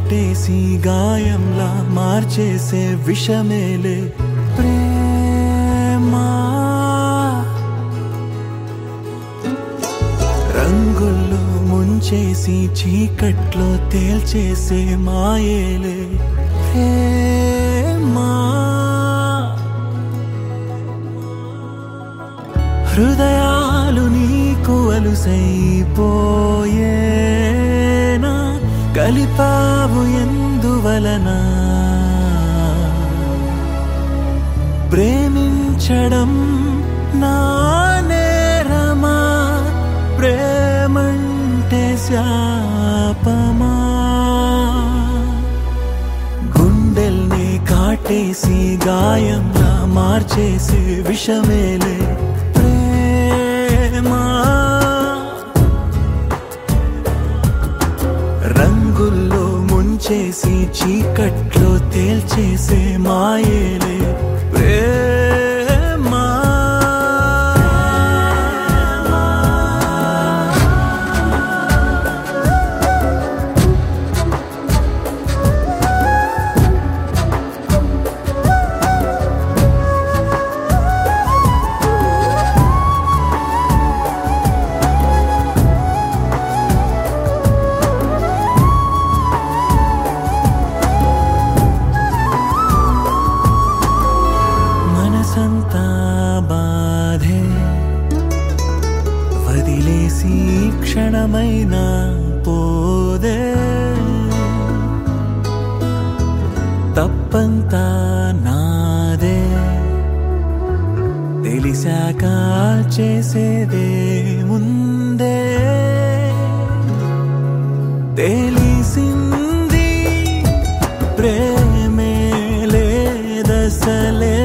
కాటేసి గాయంలా మార్చేసే విషమేలే ప్రేమ. రంగుల్లో ముంచేసి చీకట్లో తేల్చేసే మాయేలే ప్రేమ. హృదయాలు నీకు అలుసైపోయేనా, కలిపావు ఎందువలన? ప్రేమించడం నా నేరమా, ప్రేమంటే శాపమా? గుండెల్ని కాటేసి గాయంలా మార్చేసి విషమేలే ప్రేమ. రంగుల్లో ముంచేసి చీకట్లో తేల్చేసే మాయేలే ప్రేమ. మనసంతా బాధే వదిలేసి క్షణమైనా పోదే, తప్పంతా నాదే తెలిసాక చేసేదే ముందే. తెలిసింది ప్రేమే లేదసలే